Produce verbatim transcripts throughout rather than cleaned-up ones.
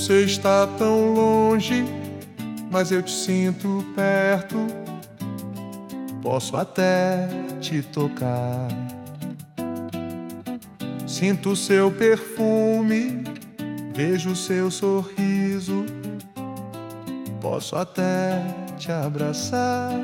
Você está tão longe, mas eu te sinto perto. Posso até te tocar. Sinto seu perfume, vejo seu sorriso. Posso até te abraçar.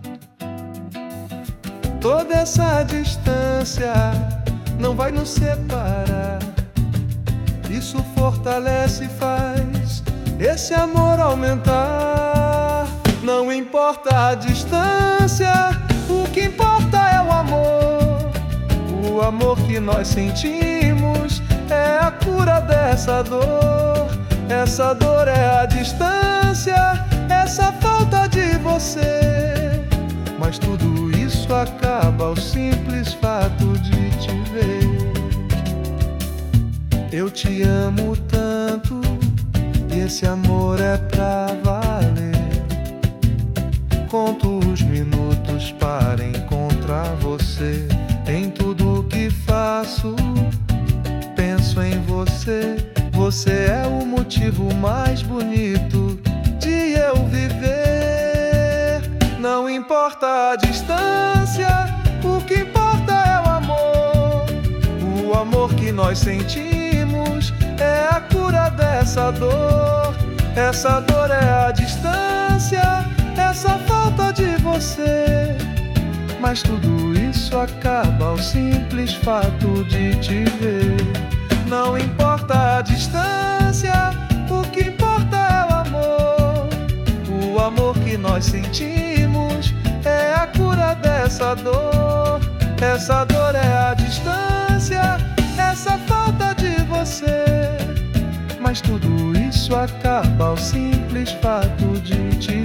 Toda essa distância não vai nos separar. Isso fortalece e faz esse amor aumentar. Não importa a distância, o que importa é o amor. O amor que nós sentimos é a cura dessa dor. Essa dor é a distância, essa falta de você. Mas tudo isso acaba ao simples fato de te ver. Eu te amo tanto e esse amor é pra valer. Conto os minutos para encontrar você. Em tudo que faço, penso em você. Você é o motivo mais bonito de eu viver. Não importa a distância, o que importa é o amor. O amor que nós sentimos é a cura dessa dor. Essa dor é a distância, essa falta de você. Mas tudo isso acaba ao simples fato de te ver. Não importa a distância, o que importa é o amor. O amor que nós sentimos é a cura dessa dor. Essa dor é a distância, essa falta de você. Mas tudo isso acaba ao simples fato de te